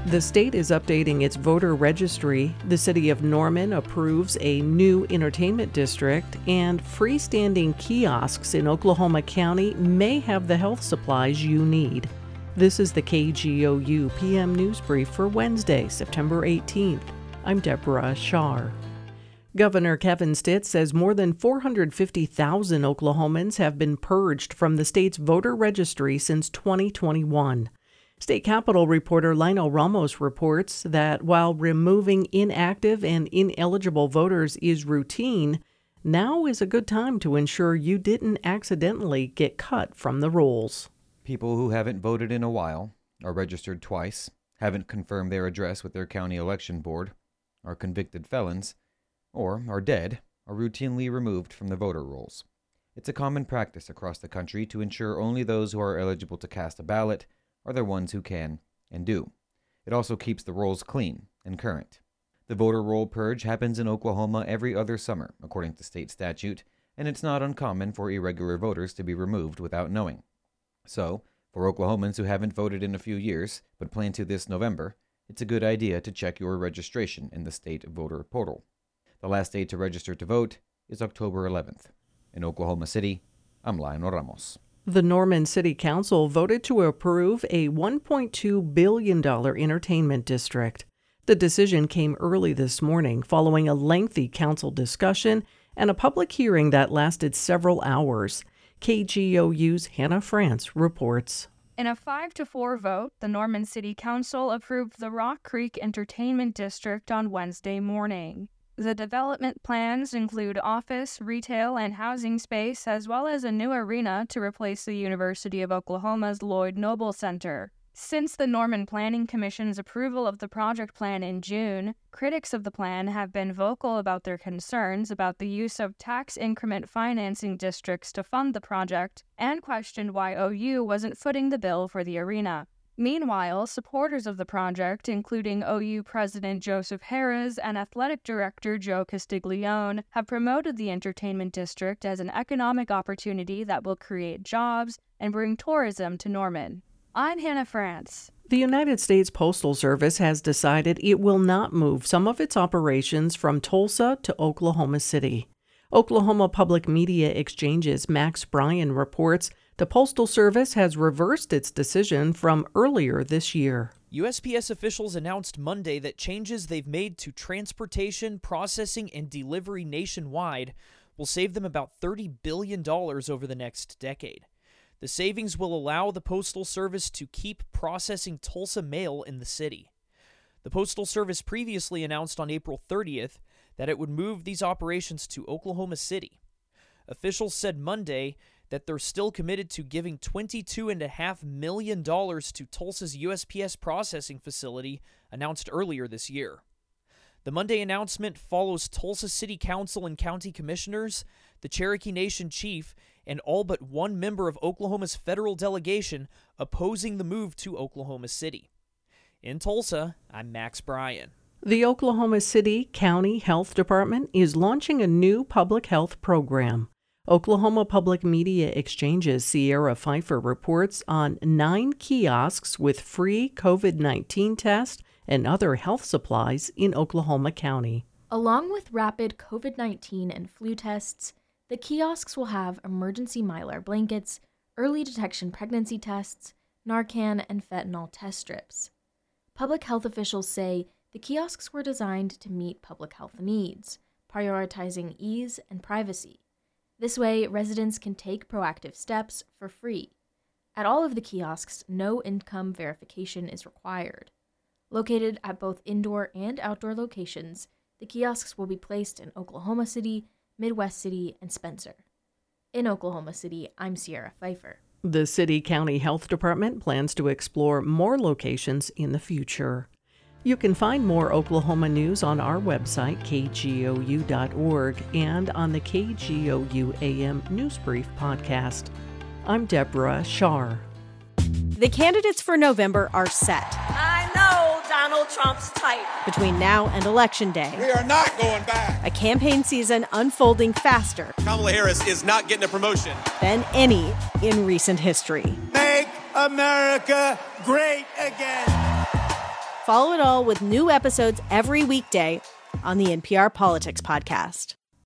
The state is updating its voter registry. The city of Norman approves a new entertainment district, and freestanding kiosks in Oklahoma County may have the health supplies you need. This is the KGOU PM News Brief for Wednesday, September 18th. I'm Deborah Shar. Governor Kevin Stitt says more than 450,000 Oklahomans have been purged from the state's voter registry since 2021. State Capitol reporter Lionel Ramos reports that while removing inactive and ineligible voters is routine, now is a good time to ensure you didn't accidentally get cut from the rolls. People who haven't voted in a while, are registered twice, haven't confirmed their address with their county election board, are convicted felons, or are dead, are routinely removed from the voter rolls. It's a common practice across the country to ensure only those who are eligible to cast a ballot are the ones who can and do. It also keeps the rolls clean and current. The voter roll purge happens in Oklahoma every other summer, according to state statute, and it's not uncommon for irregular voters to be removed without knowing. So, for Oklahomans who haven't voted in a few years, but plan to this November, it's a good idea to check your registration in the state voter portal. The last day to register to vote is October 11th. In Oklahoma City, I'm Lionel Ramos. The Norman City Council voted to approve a $1.2 billion entertainment district. The decision came early this morning following a lengthy council discussion and a public hearing that lasted several hours. KGOU's Hannah France reports. In a 5-4 vote, the Norman City Council approved the Rock Creek Entertainment District on Wednesday morning. The development plans include office, retail, and housing space, as well as a new arena to replace the University of Oklahoma's Lloyd Noble Center. Since the Norman Planning Commission's approval of the project plan in June, critics of the plan have been vocal about their concerns about the use of tax increment financing districts to fund the project and questioned why OU wasn't footing the bill for the arena. Meanwhile, supporters of the project, including OU President Joseph Harris and Athletic Director Joe Castiglione, have promoted the entertainment district as an economic opportunity that will create jobs and bring tourism to Norman. I'm Hannah France. The United States Postal Service has decided it will not move some of its operations from Tulsa to Oklahoma City. Oklahoma Public Media Exchange's Max Bryan reports the Postal Service has reversed its decision from earlier this year. USPS officials announced Monday that changes they've made to transportation, processing, and delivery nationwide will save them about $30 billion over the next decade. The savings will allow the Postal Service to keep processing Tulsa mail in the city. The Postal Service previously announced on April 30th that it would move these operations to Oklahoma City. Officials said Monday that they're still committed to giving $22.5 million to Tulsa's USPS processing facility announced earlier this year. The Monday announcement follows Tulsa City Council and County Commissioners, the Cherokee Nation Chief, and all but one member of Oklahoma's federal delegation opposing the move to Oklahoma City. In Tulsa, I'm Max Bryan. The Oklahoma City County Health Department is launching a new public health program. Oklahoma Public Media Exchange's Sierra Pfeiffer reports on 9 kiosks with free COVID-19 tests and other health supplies in Oklahoma County. Along with rapid COVID-19 and flu tests, the kiosks will have emergency mylar blankets, early detection pregnancy tests, Narcan, and fentanyl test strips. Public health officials say the kiosks were designed to meet public health needs, prioritizing ease and privacy. This way, residents can take proactive steps for free. At all of the kiosks, no income verification is required. Located at both indoor and outdoor locations, the kiosks will be placed in Oklahoma City, Midwest City, and Spencer. In Oklahoma City, I'm Sierra Pfeiffer. The City County Health Department plans to explore more locations in the future. You can find more Oklahoma news on our website, kgou.org, and on the KGOU AM News Brief podcast. I'm Deborah Shar. The candidates for November are set. I know Donald Trump's type. Between now and Election Day, we are not going back. A campaign season unfolding faster. Kamala Harris is not getting a promotion Than any in recent history. Make America great again. Follow it all with new episodes every weekday on the NPR Politics Podcast.